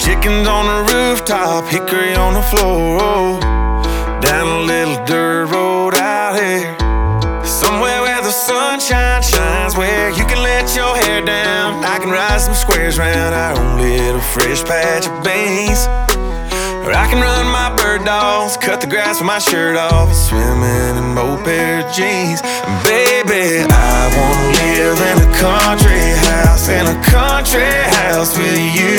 Chickens on the rooftop, hickory on the floor. Down a little dirt road out here, somewhere where the sunshine shines, where you can let your hair down. I can ride some squares round our own little fresh patch of beans. Or I can run my bird dogs, cut the grass with my shirt off, and swimming in an old pair of jeans. And baby, I wanna live in a country house, in a country house with you.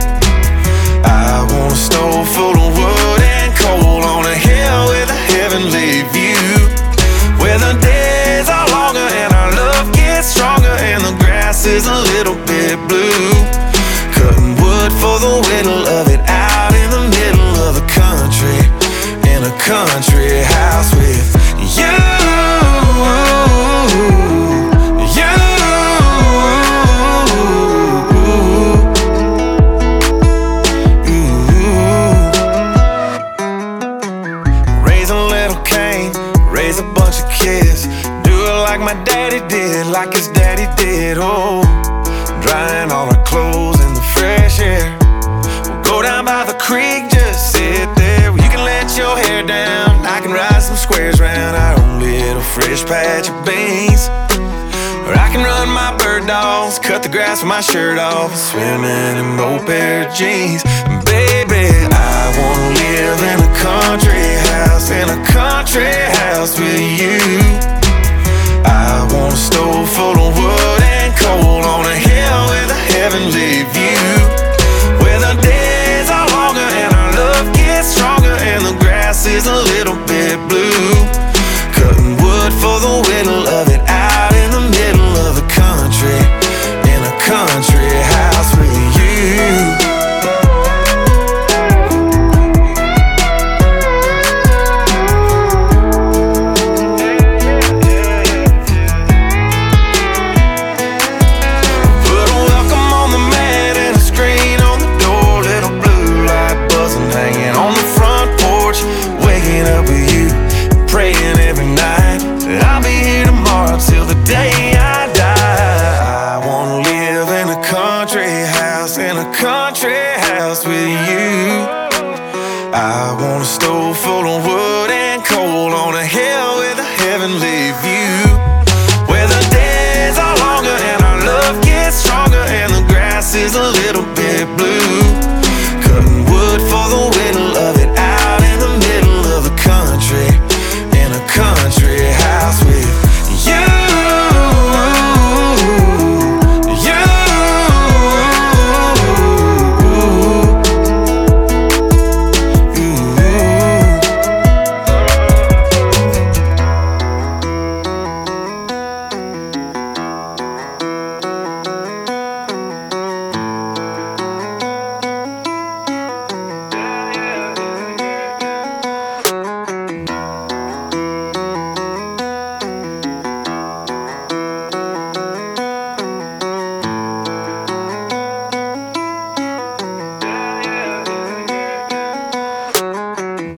I want a stove full of wood and coal on a hill with a heavenly view, where the days are longer and our love gets stronger and the grass is a little bit blue. Cutting wood for the whittle of it out in the middle of the country, in a country house with you. Raise a bunch of kids, do it like my daddy did, like his daddy did. Oh, drying all our clothes in the fresh air. We'll go down by the creek, just sit there. You can let your hair down, I can ride some squares round our own little fresh patch of beans. Or I can run my bird dogs, cut the grass with my shirt off, and swimming in an old pair of jeans. And baby, I wanna live in a country house, in a country house with you. I want a stove full of wood and coal on a hill with a heavenly view, where the days are longer and our love gets stronger and the grass is a little bit blue. Cutting wood for the whittle of it out in the middle of the country, in a country house with you. Till the day I die, I wanna live in a country house, in a country house with you. I want a stove full of wood and coal on a hill with a heavenly view, where the days are longer and our love gets stronger and the grass is a little bit blue.